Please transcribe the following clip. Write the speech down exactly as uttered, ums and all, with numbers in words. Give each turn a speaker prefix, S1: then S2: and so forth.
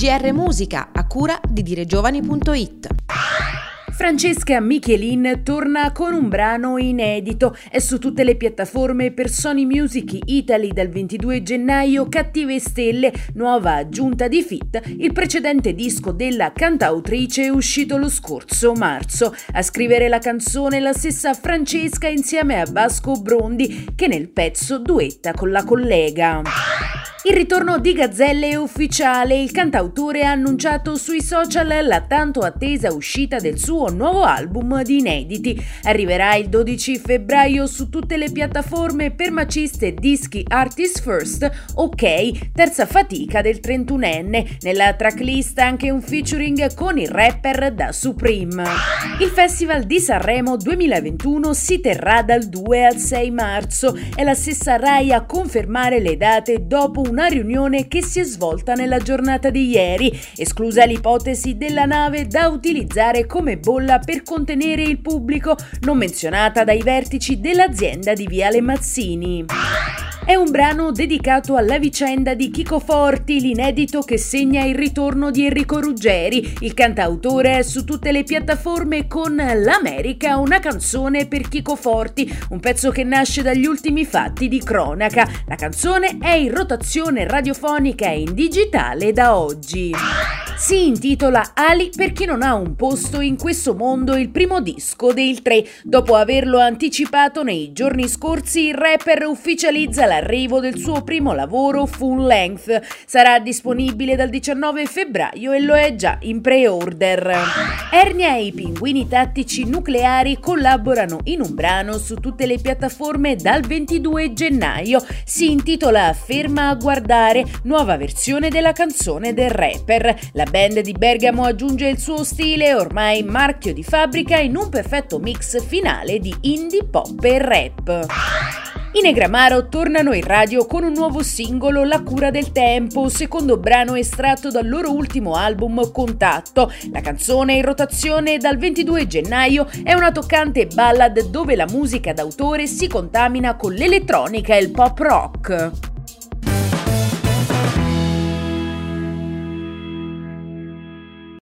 S1: G R Musica, a cura di diregiovani punto it.
S2: Francesca Michelin torna con un brano inedito. È su tutte le piattaforme per Sony Music Italy dal ventidue gennaio Cattive Stelle, nuova aggiunta di feat. Il precedente disco della cantautrice è uscito lo scorso marzo. A scrivere la canzone la stessa Francesca insieme a Vasco Brondi, che nel pezzo duetta con la collega. Il ritorno di Gazzelle è ufficiale. Il cantautore ha annunciato sui social la tanto attesa uscita del suo nuovo album di inediti. Arriverà il dodici febbraio su tutte le piattaforme per maciste dischi Artist First. Ok, terza fatica del trentunenne. Nella tracklist anche un featuring con il rapper Da Supreme. Il Festival di Sanremo duemilaventuno si terrà dal due al sei marzo. È la stessa Rai a confermare le date dopo un una riunione che si è svolta nella giornata di ieri, esclusa l'ipotesi della nave da utilizzare come bolla per contenere il pubblico, non menzionata dai vertici dell'azienda di Viale Mazzini. È un brano dedicato alla vicenda di Chico Forti, l'inedito che segna il ritorno di Enrico Ruggeri. Il cantautore è su tutte le piattaforme con L'America, una canzone per Chico Forti, un pezzo che nasce dagli ultimi fatti di cronaca. La canzone è in rotazione radiofonica e in digitale da oggi. Si intitola Ali per chi non ha un posto in questo mondo, il primo disco dei tre. Dopo averlo anticipato nei giorni scorsi, il rapper ufficializza l'arrivo del suo primo lavoro full length. Sarà disponibile dal diciannove febbraio e lo è già in pre-order. Ernia e i Pinguini Tattici Nucleari collaborano in un brano su tutte le piattaforme dal ventidue gennaio. Si intitola Ferma a guardare, nuova versione della canzone del rapper. La band di Bergamo aggiunge il suo stile, ormai marchio di fabbrica, in un perfetto mix finale di indie, pop e rap. I Negramaro tornano in radio con un nuovo singolo, La cura del tempo, secondo brano estratto dal loro ultimo album Contatto. La canzone in rotazione dal ventidue gennaio è una toccante ballad dove la musica d'autore si contamina con l'elettronica e il pop rock.